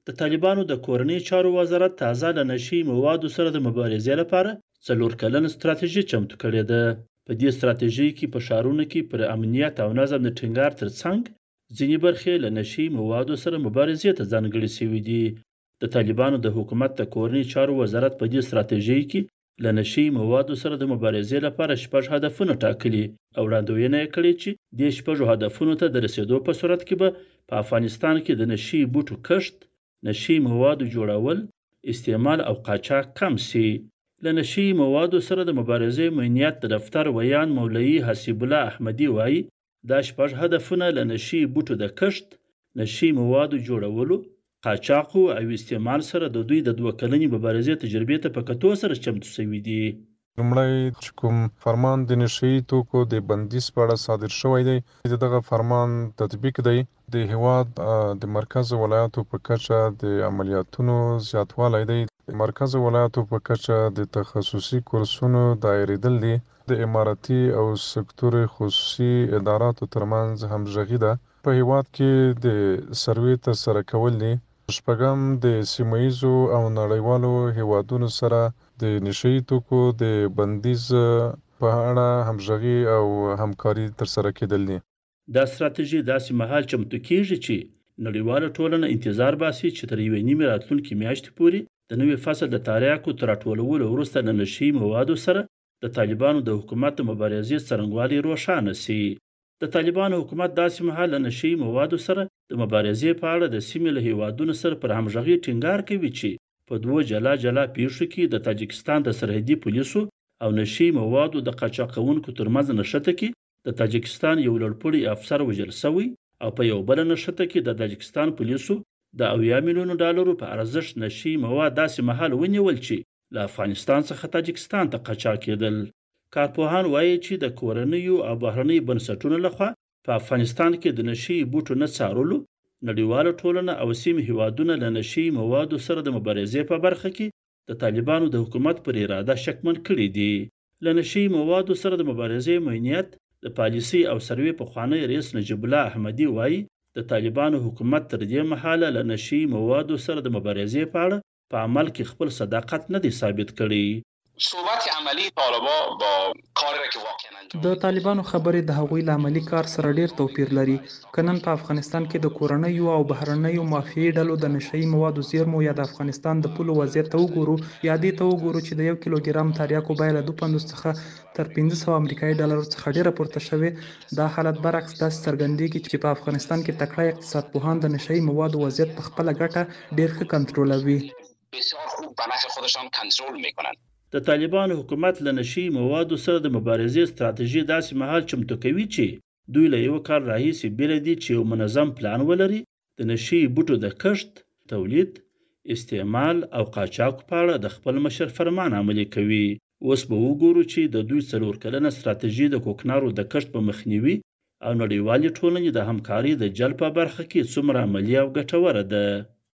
د طالبانو د کورنۍ چارو وزارت تازه له نشي موادو سره د مبارزې لپاره 4 کلن ستراتیژي چمتو کړې ده. په دې ستراتیژي کې په ښارونو کې پر امنیت او نظم د ټینګار ترڅنګ ځینې برخې له نشي موادو سره مبارزې ته ځانګړې شوي دي. د طالبانو د حکومت د کورنۍ چارو وزارت په دې ستراتیژي کې له نشي موادو سره د مبارزې لپاره 6 هدفونه ټاکلي او وړاندوینه یې کړې چې دې 6 هدفونو ته د رسیدو په صورت کې به په افغانستان کې د نشي بوټو کښت، نشي موادو جوړول، استعمال او قاچاق کم شي. له نشي موادو سره د مبارزې مینیت د دفتر ویان مولوي حسیب الله احمدي وایي دا 6 هدفونه له نشي بوټو د کښت، نشي موادو جوړولو، قاچاقو او استعمال سره د دوی د 2 کلنې مبارزې تجربې ته په کتو سره چمتو شوي دي. لومړی چې کوم فرمان د نشي توکو د بندیز په اړه صادر شوی دی، دغه فرمان تطبیق دی د هیواد د مرکز ولایاتو په کچه د عملیاتونو زیاتوالی دی. د مرکز ولایاتو په کچه د تخصصي کورسونو دایریدل دي. د اماراتي او سکتور خصوصي اداراتو ترمنځ همغږي ده. په هیواد کې د سروې ترسره کول دي. شپږم د سیمه‌ییزو او نړیوالو هیوادونو سره د نشي توکو د بندیز په اړه همغږي او همکاري ترسره کېدل دي. دا ستراتیژي داسې مهال چمتو کیږي چې نړیواله ټولنه انتظار باسي چې تر یوې نیمې راتلونکې میاشتې پورې د نوي فصل د تریاکو تر راټولولو وروسته د نشي موادو سره د طالبانو د حکومت د مبارزې څرنګوالی روښانه شي. د طالبانو حکومت داسې مهال له نشي موادو سره د مبارزې په اړه د سیمې له هیوادونو سره پر همغږي ټینګار کوي چې په 2 جلا پیښو کې د تاجکستان د سرحدي پولیسو او نشي موادو د قاچاقونکو ترمنځ نښته کې د تاجکستان یو لوړپوړی افسر وژل شوی او په یو بل نښته کې د تاجکستان پولیسو د 80 میلیونو ډالرو په ارزښت نشي مواد داسې مهال ونیول چې له افغانستان څخه تاجکستان ته قاچاق کېدل. کارپوهان وایي چې د کورنیو او بهرنۍ بنسټونو لخوا په افغانستان کې د نشي بوټو نه څارلو نړیواله ټولنه او سیمې هیوادونه له نشي موادو سره د مبارزې په برخه کې د طالبانو د حکومت پر اراده شکمن کړي دي. له نشي موادو سره د مبارزې مینیت د پالیسي او سروې پخوانی رئیس نجیب الله احمدي وایي د طالبانو حکومت تر دې مهاله له نشي موادو سره د مبارزې په اړه په عمل کې خپل صداقت نه دی ثابت کړی. صحبت عملی طالبا با کاری که واقعا د طالبانو خبرې د هغوی له عملی کار سره ډیر توپیر لري. کنن په افغانستان کې د کورنیو او بهرنیو مافیایي ډلو د نشئی موادو زیرمو یا د افغانستان د پولو وضعیت ته وګورو یا دې ته وګورو چې د 1 کیلوګرام تریاکو بیه له 250 څخه تر 500 امریکایي ډالرو څخه ډیره پورته شوې. دا حالت برعکس داسې څرګندېږي چې په افغانستان کې تکړه اقتصاد پوهان د نشئی موادو وضعیت په خپله ګټه ډیر ښه کنټرولوي. بسیار خوب به نفع خودشان کنترل میکنن. د طالبانو حکومت له نشي موادو سره د مبارزې ستراتیژي داسې مهال چمتو کوي چې دوی له یو کال راهیسې بیل دي چې یو منظم پلان ولري د نشي بوټو د کښت، تولید، استعمال او قاچاق په اړه د خپل مشر فرمان عملي کوي. اوس به وګورو چې د دوی 4 کلنه ستراتیژي د کوکنارو د کښت په مخنیوي او نړیوالې ټولنې د همکارۍ د جلب په برخه کې څومره عملي او ګټوره ده.